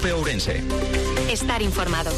COPE Ourense. Estar informado.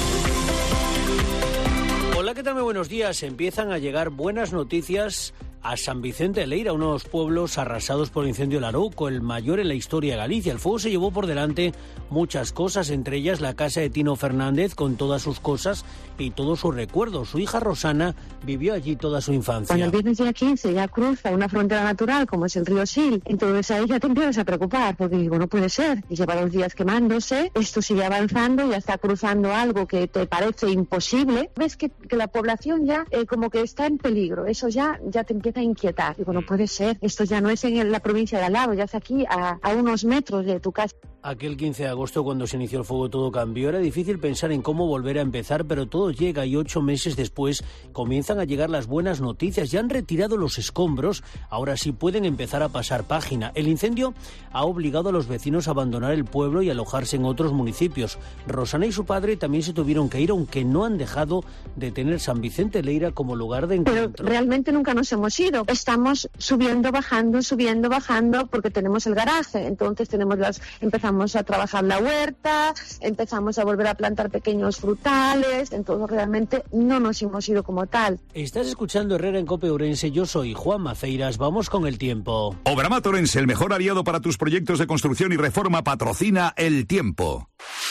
Hola, ¿qué tal? Muy buenos días. Empiezan a llegar buenas noticias a San Vicente de Leira, unos pueblos arrasados por el incendio del Arouco, el mayor en la historia de Galicia. El fuego se llevó por delante muchas cosas, entre ellas la casa de Tino Fernández con todas sus cosas y todos sus recuerdos. Su hija Rosana vivió allí toda su infancia. Cuando el viernes día 15 ya cruza una frontera natural como es el río Sil, entonces ahí ya te empiezas a preocupar, porque digo, no puede ser, y lleva 2 días quemándose, esto sigue avanzando, ya está cruzando algo que te parece imposible. Ves que la población ya como que está en peligro, eso ya te empieza a inquietar. Digo, no puede ser, esto ya no es en la provincia de al lado, ya es aquí a unos metros de tu casa. Aquel 15 de agosto, cuando se inició el fuego, todo cambió. Era difícil pensar en cómo volver a empezar, pero todo llega y 8 meses después comienzan a llegar las buenas noticias. Ya han retirado los escombros, ahora sí pueden empezar a pasar página. El incendio ha obligado a los vecinos a abandonar el pueblo y alojarse en otros municipios. Rosana y su padre también se tuvieron que ir, aunque no han dejado de tener San Vicente de Leira como lugar de encuentro. Pero realmente nunca nos hemos ido. Estamos subiendo, bajando, porque tenemos el garaje. Entonces empezamos a trabajar la huerta, empezamos a volver a plantar pequeños frutales, entonces realmente no nos hemos ido como tal. Estás escuchando Herrera en COPE Ourense, yo soy Juan Maceiras, vamos con el tiempo. Obramat Ourense, el mejor aliado para tus proyectos de construcción y reforma, patrocina el tiempo.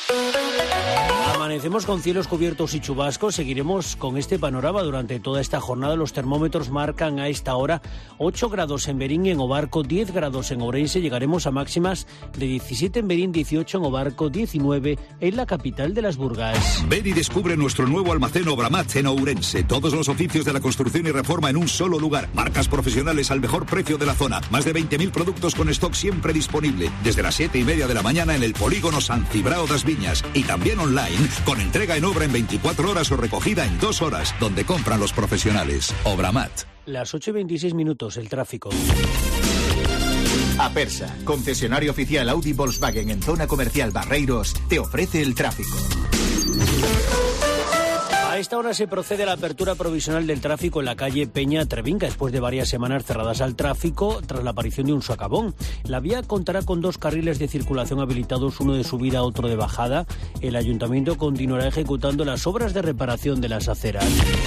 Amanecemos con cielos cubiertos y chubascos. Seguiremos con este panorama durante toda esta jornada. Los termómetros marcan a esta hora 8 grados en Berín y en Obarco, 10 grados en Ourense. Llegaremos a máximas de 17 en Berín, 18 en Obarco, 19 en la capital de las Burgas. Ven y descubre nuestro nuevo almacén Obramat en Ourense. Todos los oficios de la construcción y reforma en un solo lugar. Marcas profesionales al mejor precio de la zona. Más de 20.000 productos con stock siempre disponible. Desde las 7:30 de la mañana en el polígono San Cibrao das Viñas. Y también online, con entrega en obra en 24 horas o recogida en 2 horas, donde compran los profesionales. Obramat. Las 8:26, el tráfico. Apersa, concesionario oficial Audi Volkswagen en zona comercial Barreiros, te ofrece el tráfico. A esta hora se procede a la apertura provisional del tráfico en la calle Peña Trevinca, después de varias semanas cerradas al tráfico tras la aparición de un socavón. La vía contará con 2 carriles de circulación habilitados, uno de subida, otro de bajada. El ayuntamiento continuará ejecutando las obras de reparación de las aceras.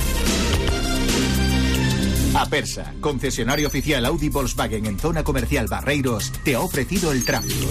Apersa, concesionario oficial Audi Volkswagen en zona comercial Barreiros, te ha ofrecido el tráfico.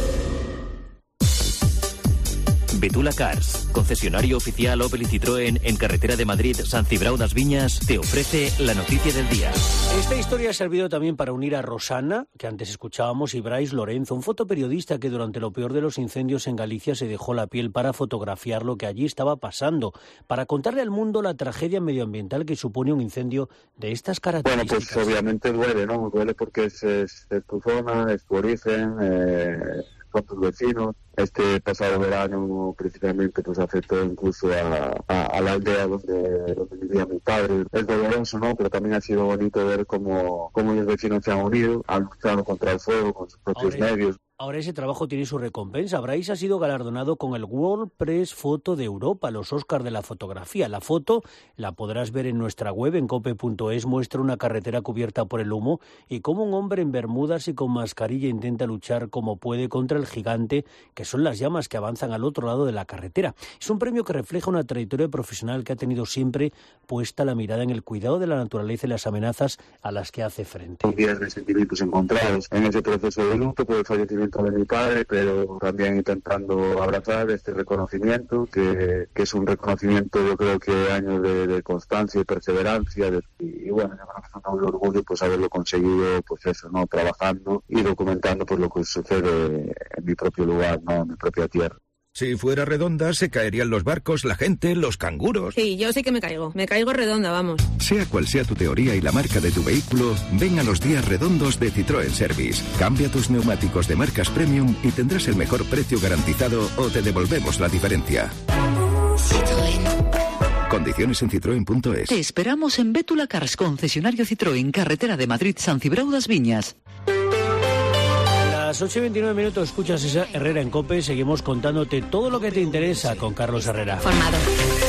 Betula Cars, concesionario oficial Opel y Citroën en carretera de Madrid, San Cibrao das Viñas, te ofrece la noticia del día. Esta historia ha servido también para unir a Rosana, que antes escuchábamos, y Brais Lorenzo, un fotoperiodista que durante lo peor de los incendios en Galicia se dejó la piel para fotografiar lo que allí estaba pasando, para contarle al mundo la tragedia medioambiental que supone un incendio de estas características. Bueno, pues obviamente duele, ¿no? Duele porque es tu zona, es tu origen, con tus vecinos. Este pasado verano principalmente pues afectó incluso a la aldea donde vivía mi padre. Es doloroso, ¿no? Pero también ha sido bonito ver cómo los vecinos se han unido, han luchado contra el fuego con sus propios medios. Ahora ese trabajo tiene su recompensa. Brais ha sido galardonado con el World Press Photo de Europa, los Oscars de la fotografía. La foto la podrás ver en nuestra web, en cope.es. Muestra una carretera cubierta por el humo y cómo un hombre en bermudas y con mascarilla intenta luchar como puede contra el gigante, que son las llamas que avanzan al otro lado de la carretera. Es un premio que refleja una trayectoria profesional que ha tenido siempre puesta la mirada en el cuidado de la naturaleza y las amenazas a las que hace frente. Días de sentimientos encontrados en ese proceso de luto por el fallecimiento de mi padre, pero también intentando abrazar este reconocimiento, que es un reconocimiento, yo creo que años de constancia y perseverancia, y bueno, yo creo que es un orgullo pues haberlo conseguido, pues eso, ¿no? Trabajando y documentando pues lo que sucede en mi propio lugar, ¿no? En mi propia tierra. Si fuera redonda, se caerían los barcos, la gente, los canguros. Sí, yo sí que me caigo redonda, vamos. Sea cual sea tu teoría y la marca de tu vehículo, ven a los días redondos de Citroën Service. Cambia tus neumáticos de marcas premium y tendrás el mejor precio garantizado o te devolvemos la diferencia. Citroën. Condiciones en citroen.es. Te esperamos en Bétula Cars, concesionario Citroën, carretera de Madrid, San Cibrao das Viñas. A las 8:29 escuchas esa Herrera en COPE. Seguimos contándote todo lo que te interesa con Carlos Herrera. Formado.